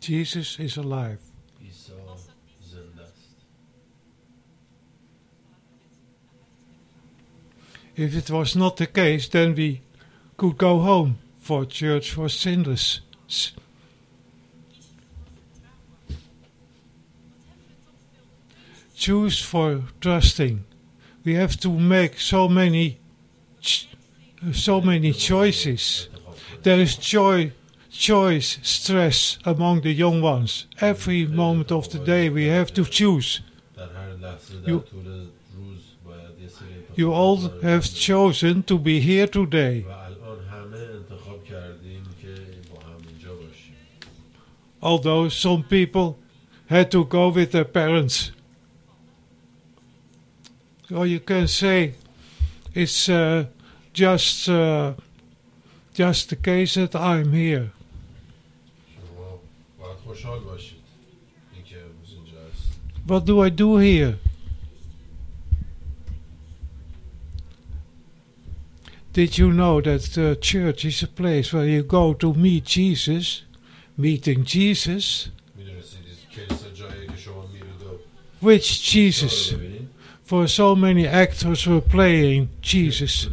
Jesus is alive. عیسی زنده است. If it was not the case, then we could go home, for church was sinless. Choose for trusting. We have to make so many choices. There is choice, stress among the young ones. Every moment of the day we have to choose. You all have chosen to be here today. Although some people had to go with their parents. Or you can say it's just the case that I'm here. What do I do here? Did you know that the church is a place where you go to meet Jesus? Meeting Jesus? Which Jesus? For so many actors were playing Jesus.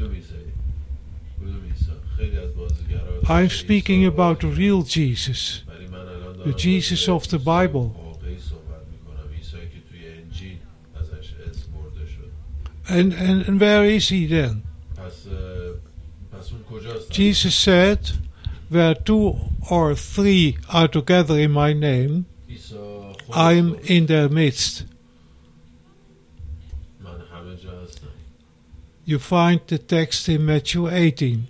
I'm speaking about the real Jesus, the Jesus of the Bible. And where is he then? Jesus said, where 2 or 3 are together in my name, I am in their midst. You find the text in Matthew 18.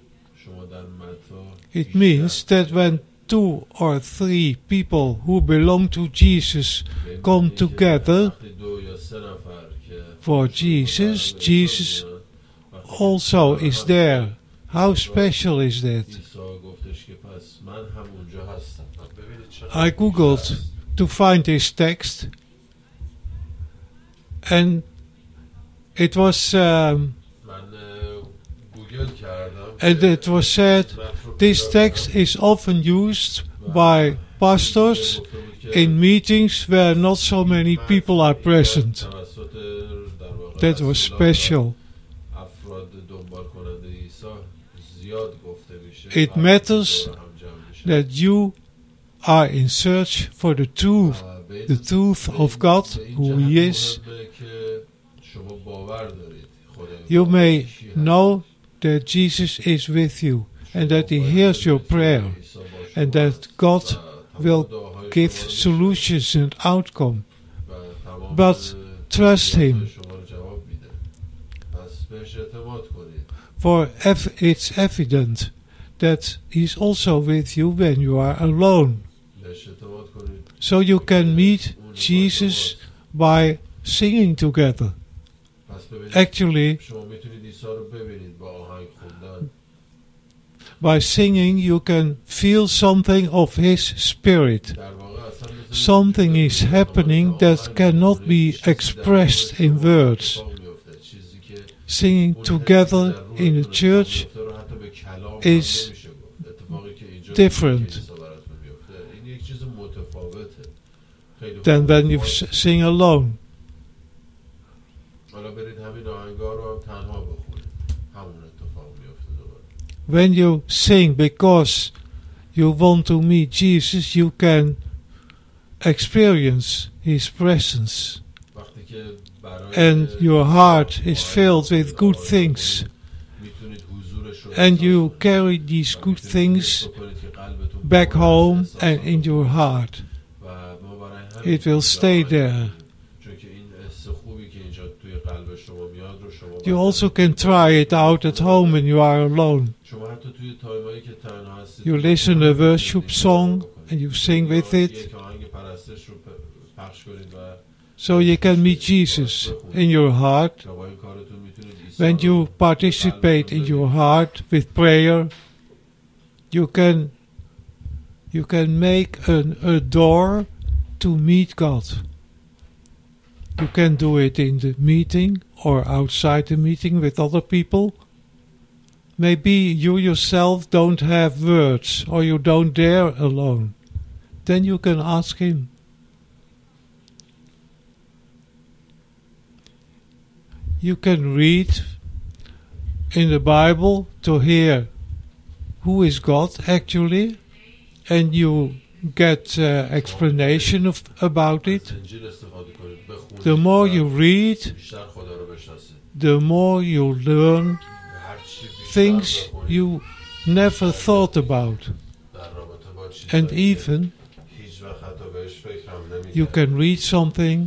It means that when 2 or 3 people who belong to Jesus come together for Jesus, Jesus also is there. How special is that? I googled to find this text, and it was said this text is often used by pastors in meetings where not so many people are present. That was special. It matters that you are in search for the truth of God, who He is. You may know that Jesus is with you and that He hears your prayer and that God will give solutions and outcome. But trust Him, for it's evident that He's also with you when you are alone. So you can meet Jesus by singing together. Actually, by singing you can feel something of His Spirit. Something is happening that cannot be expressed in words. Singing together in a church is different than when you sing alone. When you sing because you want to meet Jesus, you can experience His presence. And your heart is filled with good things. And you carry these good things back home and in your heart. It will stay there. You also can try it out at home when you are alone. You listen to a worship song and you sing with it. So you can meet Jesus in your heart. When you participate in your heart with prayer, you can make a door to meet God. You can do it in the meeting or outside the meeting with other people. Maybe you yourself don't have words or you don't dare alone. then you can ask him. You can read in the Bible to hear who is God actually, and you get explanation about it. The more you read, the more you learn things you never thought about. And even you can read something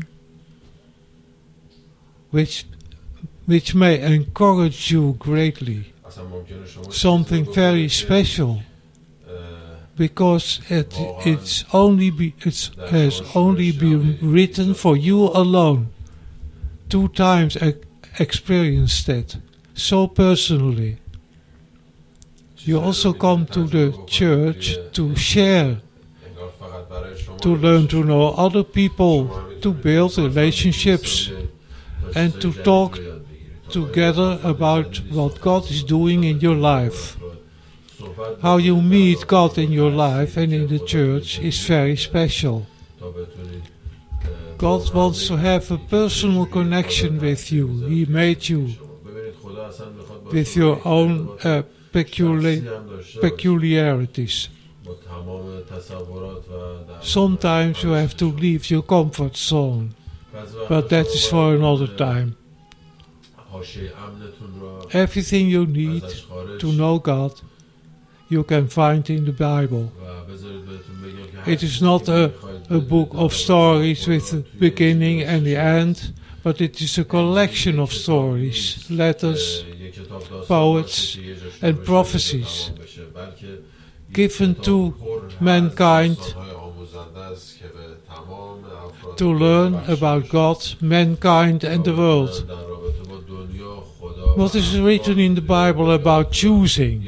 which may encourage you greatly, something very special, because it has only been written for you alone. 2 times experienced that, so personally. You also come to the church to share, to learn to know other people, to build relationships, and to talk together about what God is doing in your life. How you meet God in your life and in the church is very special. God wants to have a personal connection with you. He made you with your own peculiarities. Sometimes you have to leave your comfort zone, but that is for another time. Everything you need to know God, you can find in the Bible. It is not a book of stories with the beginning and the end, but it is a collection of stories, letters, poets, and prophecies given to mankind to learn about God, mankind, and the world. What is written in the Bible about choosing?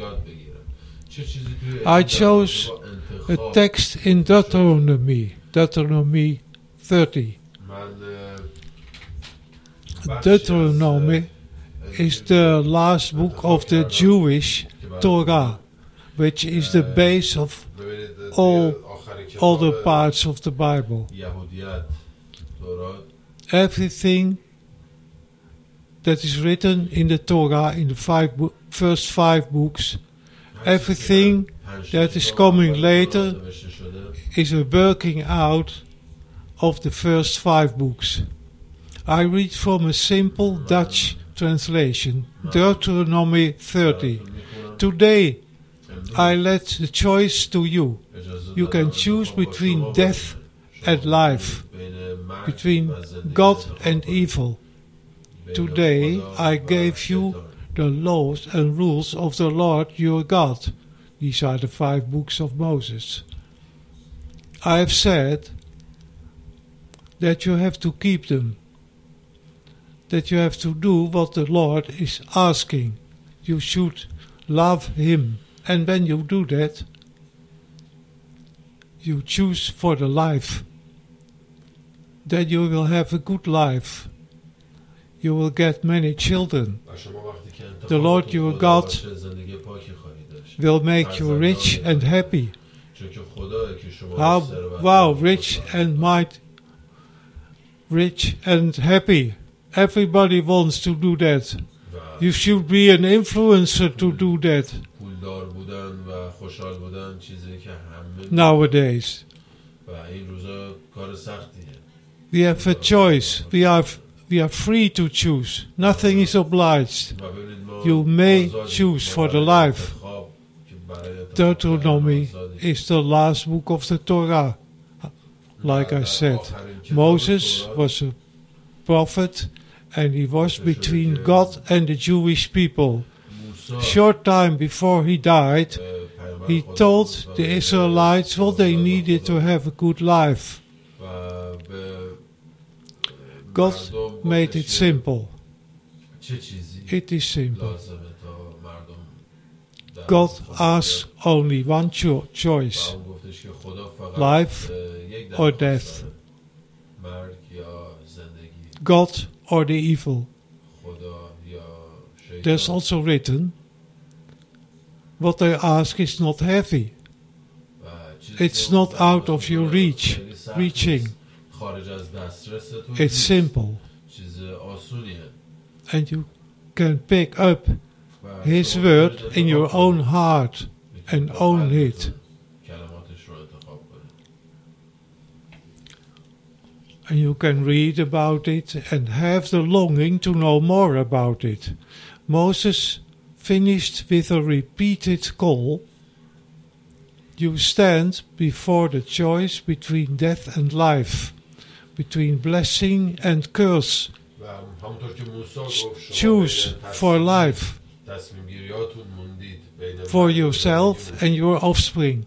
I chose a text in Deuteronomy 30. Deuteronomy is the last book of the Jewish Torah, which is the base of all other parts of the Bible. Everything that is written in the Torah, in the first 5 books, everything that is coming later is a working out of the first 5 books. I read from a simple Dutch translation, Deuteronomy 30. Today I let the choice to you. You can choose between death and life, between God and evil. Today I gave you the laws and rules of the Lord your God. These are the 5 books of Moses. I have said that you have to keep them, that you have to do what the Lord is asking. You should love Him. And when you do that, you choose for the life. Then you will have a good life. You will get many children. The Lord your God will make you rich and happy. Wow, rich and happy. Everybody wants to do that. You should be an influencer to do that. Nowadays, we have a choice. We are free to choose. Nothing is obliged. You may choose for the life. Deuteronomy is the last book of the Torah. Like I said, Moses was a prophet, and he was between God and the Jewish people. Short time before he died, he told the Israelites what they needed to have a good life. God made it simple. It is simple. God asks only one choice: life or death, God or the evil. There's also written, what they ask is not heavy. It's not out of your reaching. It's simple. And you can pick up His word in your own heart and own it. And you can read about it and have the longing to know more about it. Moses finished with a repeated call. You stand before the choice between death and life, between blessing and curse. Choose for life, for yourself and your offspring.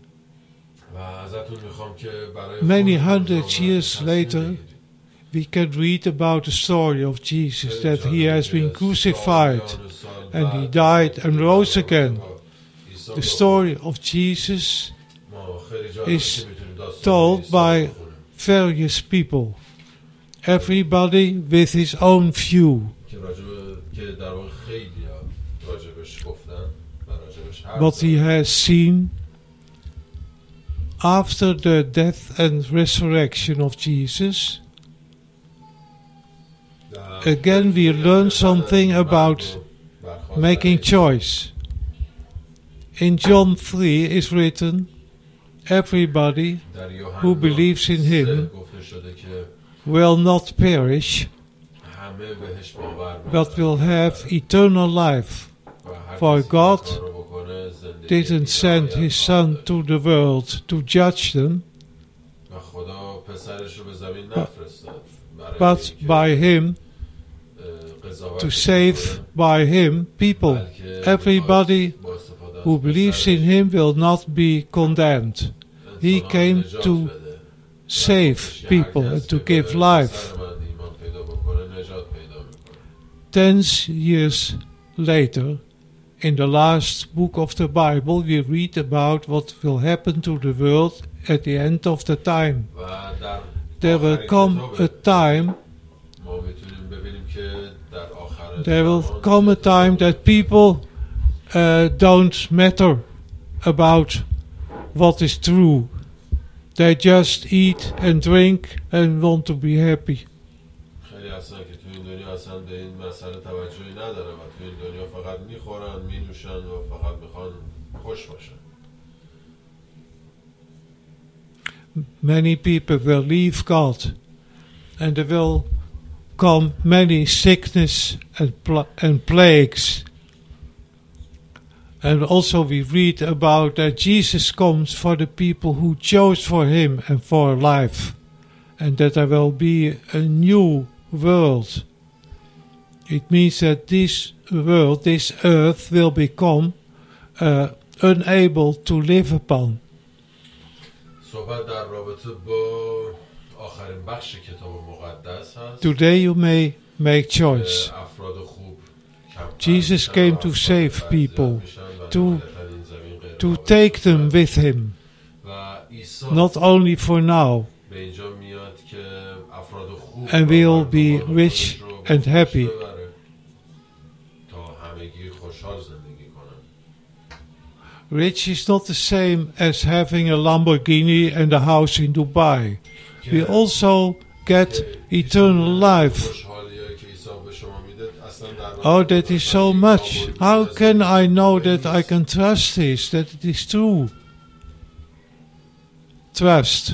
Many hundred years later, we can read about the story of Jesus, that He has been crucified and He died and rose again. The story of Jesus is told by various people, everybody with his own view. What he has seen after the death and resurrection of Jesus. Again, we learn something about making choice. In John 3 is written, everybody who believes in Him will not perish, but will have eternal life. For God didn't send His Son to the world to judge them, but by Him, to save by Him people. Everybody who believes in Him will not be condemned. He came to save people and to give life. 10 years later, in the last book of the Bible, we read about what will happen to the world at the end of the time. There will come a time that people don't matter about what is true. They just eat and drink and want to be happy. Many people will leave God, and there will come many sickness and plagues. And also we read about that Jesus comes for the people who chose for Him and for life, and that there will be a new world. It means that this world, this earth, will become unable to live upon. Today you may make choice. Jesus came to save people, to take them with Him, not only for now, and we'll be rich and happy. Rich is not the same as having a Lamborghini and a house in Dubai. We also get eternal life. Oh, that is so much. How can I know that I can trust this, that it is true? Trust.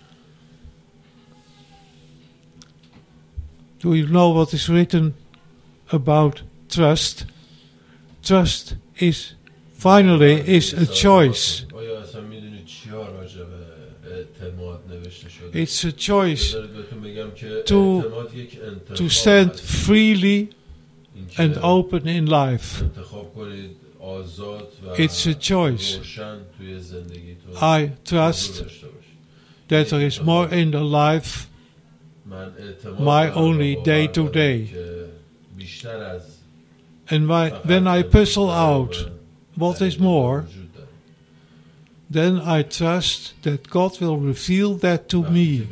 Do you know what is written about trust? Trust is a choice. It's a choice to stand freely and open in life. It's a choice. I trust that there is more in the life, my only day to day. And when I puzzle out what is more, then I trust that God will reveal that to me.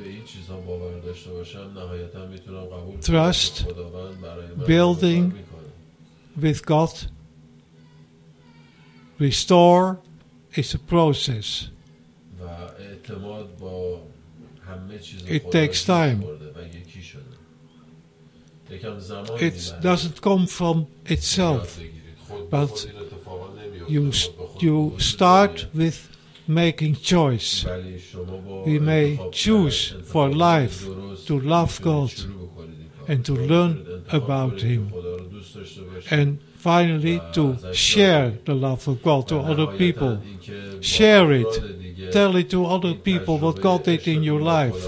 Trust, building with God, restore is a process. اعتماد با همه چیز It خدا رو takes دوست time. برده و یکی شده. یکم زمان It doesn't come from itself, but you start with making choice. We may choose for life to love God and to learn about Him, and finally to share the love of God to other people. Share it. Tell it to other people what God did in your life.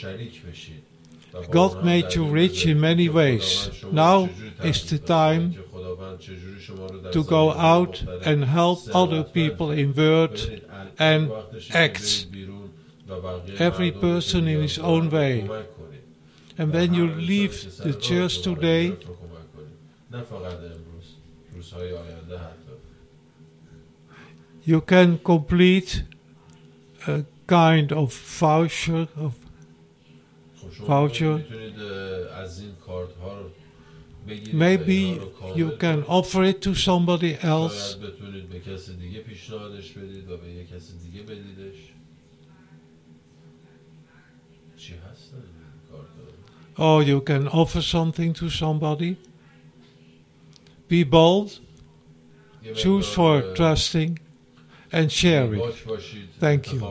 God made you rich in many ways. Now is the time to go out and help other people in word and acts. Every person in his own way. And when you leave the church today, you can complete a kind of voucher. Maybe you can offer it to somebody else. Or you can offer something to somebody. Be bold, choose for trusting, and share it. Thank you.